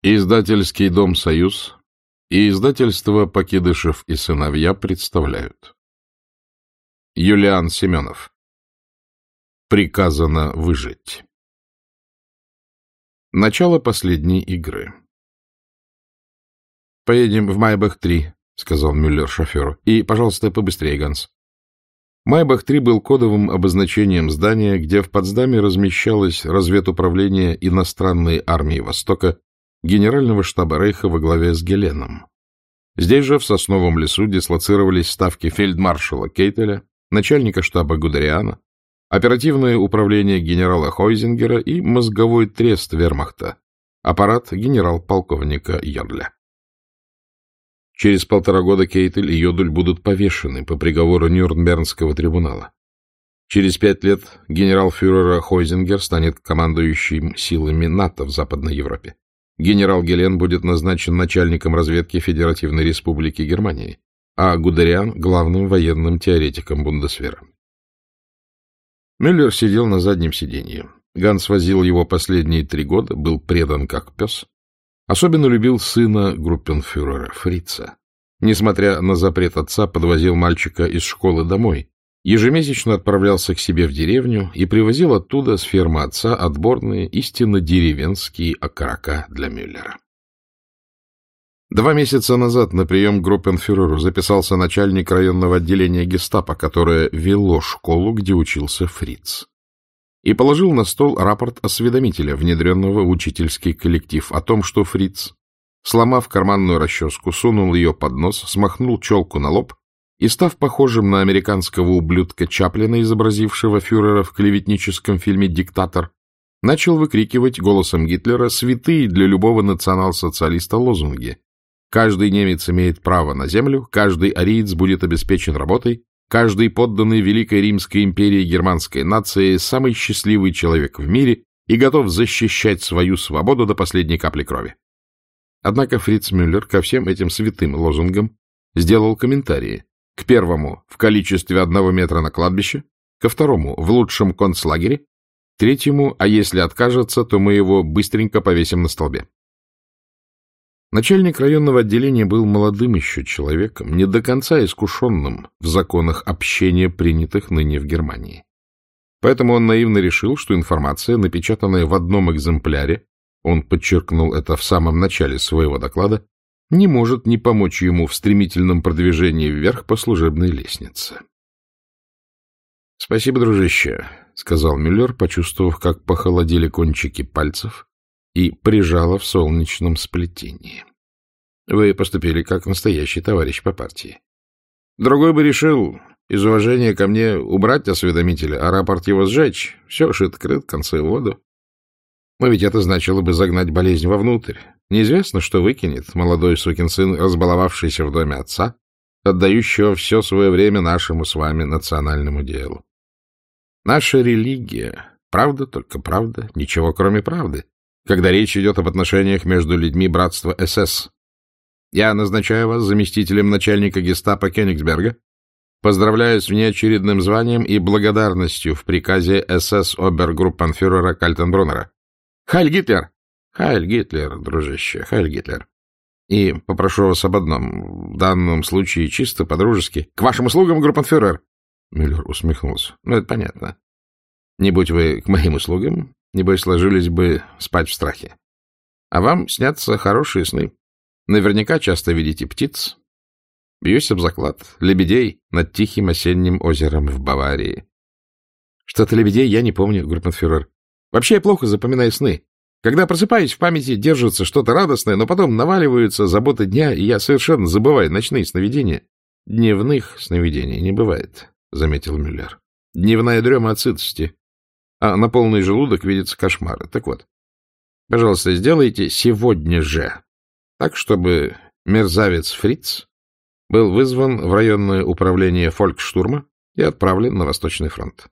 Издательский дом «Союз» и издательство «Покидышев и сыновья» представляют. Юлиан Семенов. Приказано выжить. Начало последней игры. «Поедем в Майбах-3», — сказал Мюллер шоферу. — И, пожалуйста, побыстрее, Ганс. Майбах-3 был кодовым обозначением здания, где в Потсдаме размещалось разведуправление иностранной армии Востока Генерального штаба Рейха во главе с Геленом. Здесь же, в Сосновом лесу, дислоцировались ставки фельдмаршала Кейтеля, начальника штаба Гудериана, оперативное управление генерала Хойзингера и мозговой трест вермахта, аппарат генерал-полковника Йодля. Через 1,5 года Кейтель и Йодль будут повешены по приговору Нюрнбергского трибунала. Через 5 лет генерал-фюрера Хойзингер станет командующим силами НАТО в Западной Европе. Генерал Гелен будет назначен начальником разведки Федеративной Республики Германии, а Гудериан — главным военным теоретиком Бундесвера. Мюллер сидел на заднем сиденье. Ганс возил его последние 3 года, был предан как пес. Особенно любил сына группенфюрера Фрица. Несмотря на запрет отца, подвозил мальчика из школы домой, ежемесячно отправлялся к себе в деревню и привозил оттуда с фермы отца отборные, истинно деревенские окорока для Мюллера. 2 месяца назад на прием к группенфюреру записался начальник районного отделения гестапо, которое вело школу, где учился Фриц, и положил на стол рапорт осведомителя, внедренного в учительский коллектив, о том, что Фриц, сломав карманную расческу, сунул ее под нос, смахнул челку на лоб и, став похожим на американского ублюдка Чаплина, изобразившего фюрера в клеветническом фильме «Диктатор», начал выкрикивать голосом Гитлера святые для любого национал-социалиста лозунги: «Каждый немец имеет право на землю, каждый ариец будет обеспечен работой, каждый подданный Великой Римской империи германской нации самый счастливый человек в мире и готов защищать свою свободу до последней капли крови». Однако Фриц Мюллер ко всем этим святым лозунгам сделал комментарии. К первому — в количестве 1 метра на кладбище, ко второму — в лучшем концлагере, третьему — а если откажется, то мы его быстренько повесим на столбе. Начальник районного отделения был молодым еще человеком, не до конца искушенным в законах общения, принятых ныне в Германии. Поэтому он наивно решил, что информация, напечатанная в одном экземпляре, он подчеркнул это в самом начале своего доклада, не может не помочь ему в стремительном продвижении вверх по служебной лестнице. — Спасибо, дружище, — сказал Мюллер, почувствовав, как похолодели кончики пальцев и прижало в солнечном сплетении. — Вы поступили как настоящий товарищ по партии. Другой бы решил из уважения ко мне убрать осведомителя, а рапорт его сжечь. Все шито-крыто, концы в воду. Но ведь это значило бы загнать болезнь вовнутрь. Неизвестно, что выкинет молодой сукин сын, разбаловавшийся в доме отца, отдающего все свое время нашему с вами национальному делу. Наша религия — правда, только правда, ничего кроме правды, когда речь идет об отношениях между людьми братства СС. Я назначаю вас заместителем начальника гестапо Кёнигсберга, поздравляю с внеочередным званием и благодарностью в приказе СС-обергруппенфюрера Кальтенбруннера. Хайль Гитлер! Хайль Гитлер, дружище, Хайль Гитлер. И попрошу вас об одном, в данном случае чисто по-дружески. К вашим услугам, группенфюрер! Мюллер усмехнулся. Ну, это понятно. Не будь вы к моим услугам, небось, ложились бы спать в страхе. А вам снятся хорошие сны. Наверняка часто видите птиц. Бьюсь об заклад. Лебедей над тихим осенним озером в Баварии. Что-то лебедей я не помню, группенфюрер. Вообще я плохо запоминаю сны. Когда просыпаюсь, в памяти держится что-то радостное, но потом наваливаются заботы дня, и я совершенно забываю ночные сновидения. Дневных сновидений не бывает, — заметил Мюллер. Дневная дрема от сытости. А на полный желудок видятся кошмары. Так вот, пожалуйста, сделайте сегодня же так, чтобы мерзавец Фриц был вызван в районное управление фольксштурма и отправлен на Восточный фронт.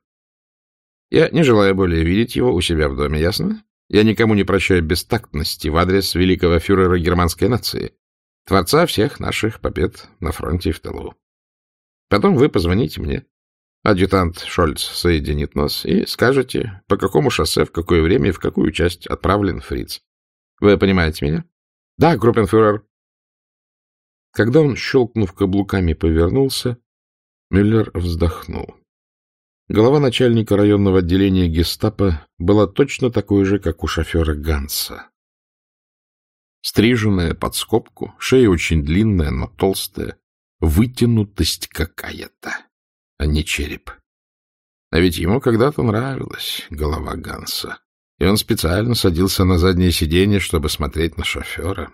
Я не желаю более видеть его у себя в доме, ясно? Я никому не прощаю бестактности в адрес великого фюрера германской нации, творца всех наших побед на фронте и в тылу. Потом вы позвоните мне. Адъютант Шольц соединит нас и скажете, по какому шоссе, в какое время и в какую часть отправлен Фриц. Вы понимаете меня? — Да, группенфюрер. Когда он, щелкнув каблуками, повернулся, Мюллер вздохнул. Голова начальника районного отделения гестапо была точно такой же, как у шофера Ганса. Стриженная под скобку, шея очень длинная, но толстая, вытянутость какая-то, а не череп. А ведь ему когда-то нравилась голова Ганса, и он специально садился на заднее сиденье, чтобы смотреть на шофера.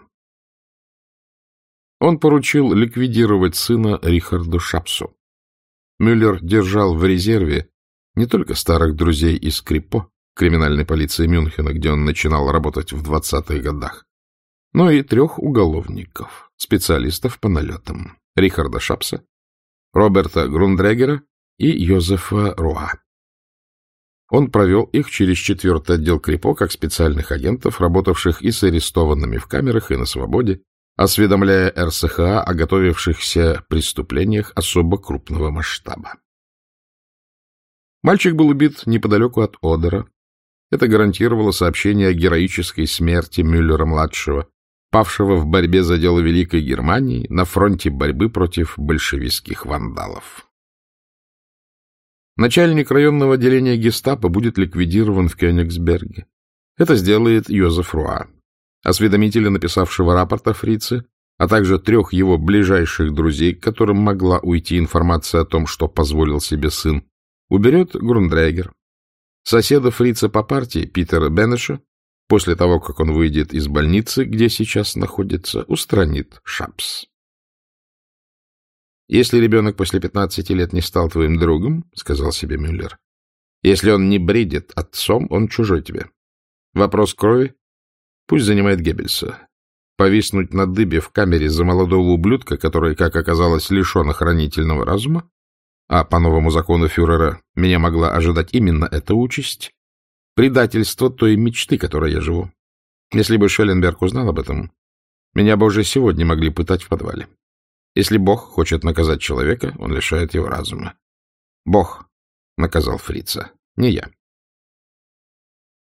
Он поручил ликвидировать сына Рихарду Шапсу. Мюллер держал в резерве не только старых друзей из Крипо, криминальной полиции Мюнхена, где он начинал работать в 20-х годах, но и 3 уголовников, специалистов по налетам: Рихарда Шапса, Роберта Грундрегера и Йозефа Руа. Он провел их через 4-й отдел Крипо как специальных агентов, работавших и с арестованными в камерах, и на свободе, осведомляя РСХА о готовившихся преступлениях особо крупного масштаба. Мальчик был убит неподалеку от Одера. Это гарантировало сообщение о героической смерти Мюллера-младшего, павшего в борьбе за дело Великой Германии на фронте борьбы против большевистских вандалов. Начальник районного отделения гестапо будет ликвидирован в Кёнигсберге. Это сделает Йозеф Руа. Осведомителя, написавшего рапорт о фрице, а также 3 его ближайших друзей, к которым могла уйти информация о том, что позволил себе сын, уберет Грундрегер. Соседа фрица по партии, Питера Бенеша, после того, как он выйдет из больницы, где сейчас находится, устранит Шапс. «Если ребенок после 15 лет не стал твоим другом, — сказал себе Мюллер, — если он не бредит отцом, он чужой тебе. Вопрос крови пусть занимает Геббельса. Повиснуть на дыбе в камере за молодого ублюдка, который, как оказалось, лишен охранительного разума, а по новому закону фюрера меня могла ожидать именно эта участь, предательство той мечты, которой я живу. Если бы Шелленберг узнал об этом, меня бы уже сегодня могли пытать в подвале. Если Бог хочет наказать человека, он лишает его разума. Бог наказал фрица, не я.